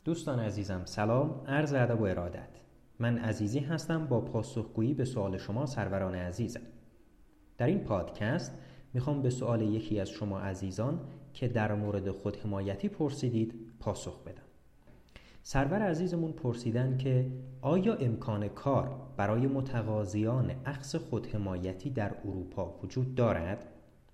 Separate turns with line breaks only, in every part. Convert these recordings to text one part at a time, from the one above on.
دوستان عزیزم سلام، عرض ادب و ارادت. من عزیزی هستم با پاسخگویی به سوال شما سروران عزیزم. در این پادکست میخوام به سوال یکی از شما عزیزان که در مورد خودحمایتی پرسیدید پاسخ بدم. سرور عزیزمون پرسیدن که آیا امکان کار برای متقاضیان اخذ خودحمایتی در اروپا وجود دارد؟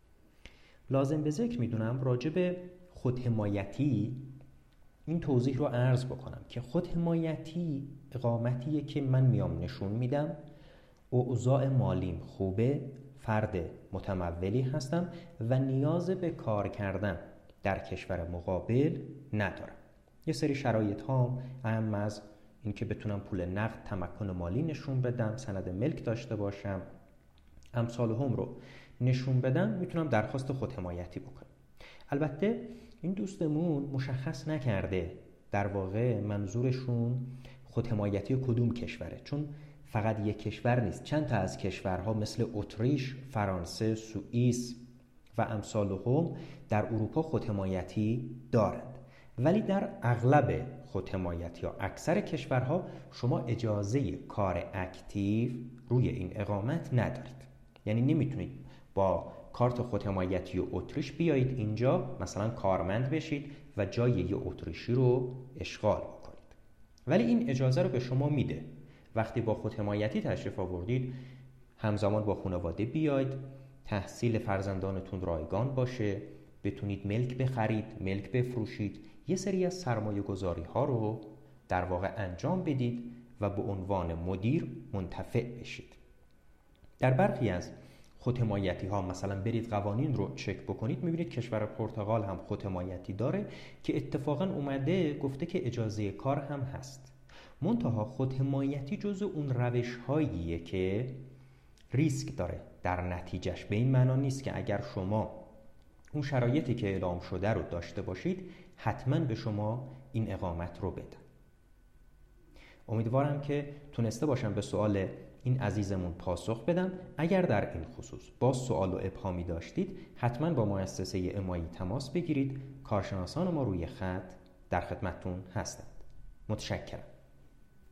لازم به ذکر میدونم راجع به خودحمایتی این توضیح رو عرض بکنم که خودحمایتی اقامتیه که من میام نشون میدم اوضاع مالیم خوبه، فرد متمولی هستم و نیاز به کار کردن در کشور مقابل ندارم. یه سری شرایط هام اهم از این که بتونم پول نقد تمکن مالی نشون بدم، سند ملک داشته باشم، امثال هم رو نشون بدم، میتونم درخواست خودحمایتی بکنم. البته این دوستمون مشخص نکرده در واقع منظورشون خودحمایتی کدوم کشوره، چون فقط یک کشور نیست، چند تا از کشورها مثل اتریش، فرانسه، سوئیس و امثال هم در اروپا خودحمایتی دارند، ولی در اغلب خودحمایتی یا اکثر کشورها شما اجازه کار اکتیو روی این اقامت ندارید. یعنی نمیتونید با کارت خودحمایتی و اتریش بیایید اینجا مثلا کارمند بشید و جای یه اتریشی رو اشغال بکنید، ولی این اجازه رو به شما میده وقتی با خودحمایتی تشریف آوردید همزمان با خانواده بیاید، تحصیل فرزندانتون رایگان باشه، بتونید ملک بخرید، ملک بفروشید، یه سری از سرمایه گذاری ها رو در واقع انجام بدید و به عنوان مدیر منتفع بشید. در برخی از خودحمایتی ها مثلا برید قوانین رو چک بکنید، میبینید کشور پرتغال هم خودحمایتی داره که اتفاقا اومده گفته که اجازه کار هم هست. منتها خودحمایتی جزو اون روش هاییه که ریسک داره در نتیجهش. به این معنا نیست که اگر شما اون شرایطی که اعلام شده رو داشته باشید حتما به شما این اقامت رو بدن. امیدوارم که تونسته باشم به سوال این عزیزمون پاسخ بدم. اگر در این خصوص با سوال و ابهامی داشتید حتما با مؤسسه امایی تماس بگیرید. کارشناسان ما روی خط در خدمتتون هستند. متشکرم.